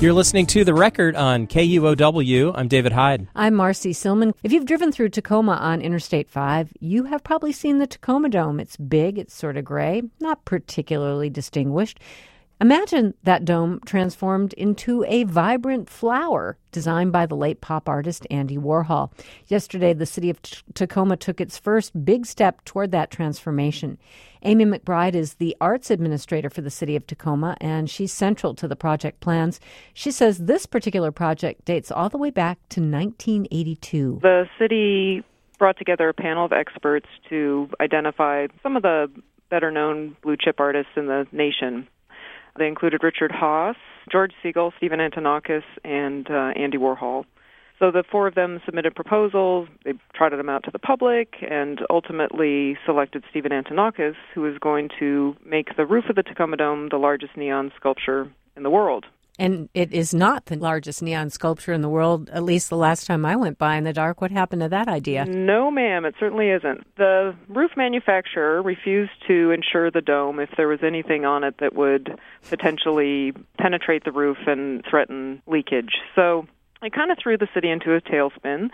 You're listening to The Record on KUOW. I'm David Hyde. I'm Marcy Silman. If you've driven through Tacoma on Interstate 5, you have probably seen the Tacoma Dome. It's big, it's sort of gray, not particularly distinguished. Imagine that dome transformed into a vibrant flower designed by the late pop artist Andy Warhol. Yesterday, the city of Tacoma took its first big step toward that transformation. Amy McBride is the arts administrator for the city of Tacoma, and she's central to the project plans. She says this particular project dates all the way back to 1982. The city brought together a panel of experts to identify some of the better-known blue-chip artists in the nation. They included Richard Haas, George Segal, Stephen Antonakis, and Andy Warhol. So the four of them submitted proposals, they trotted them out to the public, and ultimately selected Stephen Antonakis, who is going to make the roof of the Tacoma Dome the largest neon sculpture in the world. And it is not the largest neon sculpture in the world, at least the last time I went by in the dark. What happened to that idea? No, ma'am, it certainly isn't. The roof manufacturer refused to insure the dome if there was anything on it that would potentially penetrate the roof and threaten leakage. So it kind of threw the city into a tailspin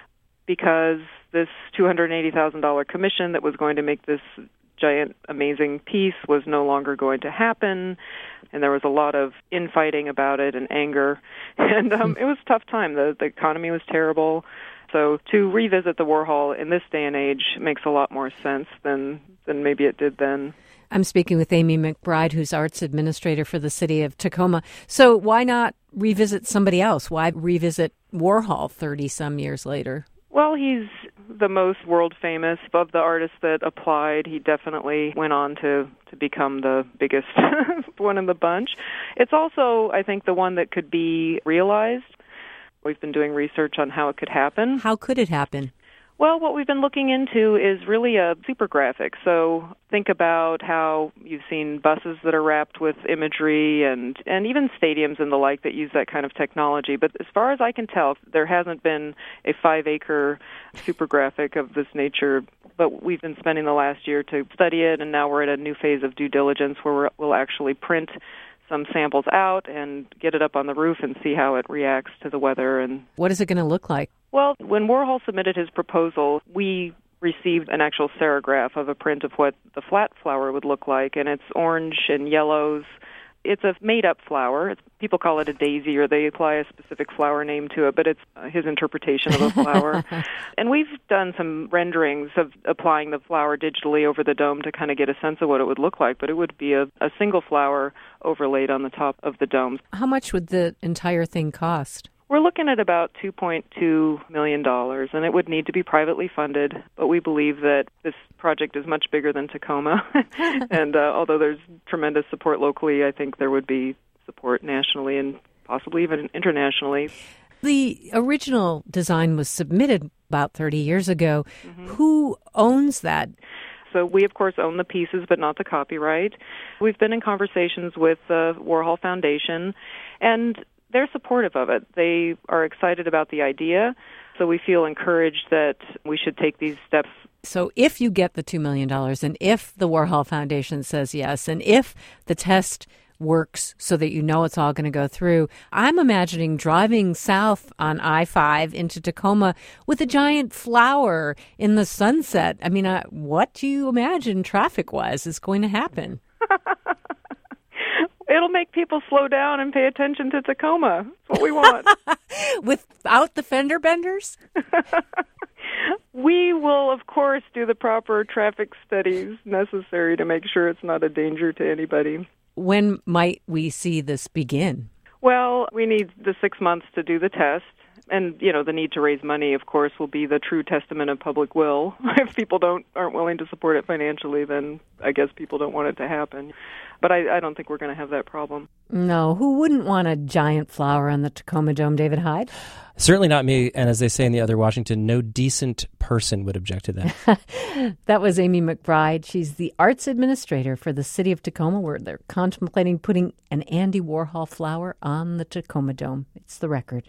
because this $280,000 commission that was going to make this giant, amazing piece was no longer going to happen, and there was a lot of infighting about it and anger, and it was a tough time. The economy was terrible, so to revisit the Warhol in this day and age makes a lot more sense than maybe it did then. I'm speaking with Amy McBride, who's arts administrator for the city of Tacoma. So why not revisit somebody else? Why revisit Warhol 30-some years later? Well, he's the most world-famous of the artists that applied. He definitely went on to become the biggest one in the bunch. It's also, I think, the one that could be realized. We've been doing research on how it could happen. How could it happen? Well, what we've been looking into is really a super graphic. So think about how you've seen buses that are wrapped with imagery and even stadiums and the like that use that kind of technology. But as far as I can tell, there hasn't been a 5-acre super graphic of this nature. But we've been spending the last year to study it, and now we're at a new phase of due diligence where we'll actually print some samples out and get it up on the roof and see how it reacts to the weather. And what is it going to look like? Well, when Warhol submitted his proposal, we received an actual serograph of a print of what the flat flower would look like, and it's orange and yellows. It's a made-up flower. People call it a daisy, or they apply a specific flower name to it, but it's his interpretation of a flower. And we've done some renderings of applying the flower digitally over the dome to kind of get a sense of what it would look like, but it would be a single flower overlaid on the top of the dome. How much would the entire thing cost? We're looking at about $2.2 million, and it would need to be privately funded, but we believe that this project is much bigger than Tacoma, and although there's tremendous support locally, I think there would be support nationally and possibly even internationally. The original design was submitted about 30 years ago. Mm-hmm. Who owns that? So we, of course, own the pieces, but not the copyright. We've been in conversations with the Warhol Foundation, and they're supportive of it. They are excited about the idea, so we feel encouraged that we should take these steps. So if you get the $2 million, and if the Warhol Foundation says yes, and if the test works so that you know it's all going to go through, I'm imagining driving south on I-5 into Tacoma with a giant flower in the sunset. I mean, what do you imagine traffic-wise is going to happen? It'll make people slow down and pay attention to Tacoma. That's what we want. Without the fender benders? We will, of course, do the proper traffic studies necessary to make sure it's not a danger to anybody. When might we see this begin? Well, we need the 6 months to do the test. And, the need to raise money, of course, will be the true testament of public will. If people aren't willing to support it financially, then I guess people don't want it to happen. But I don't think we're going to have that problem. No, who wouldn't want a giant flower on the Tacoma Dome, David Hyde? Certainly not me, and as they say in the other Washington, no decent person would object to that. That was Amy McBride. She's the arts administrator for the city of Tacoma, where they're contemplating putting an Andy Warhol flower on the Tacoma Dome. It's The Record.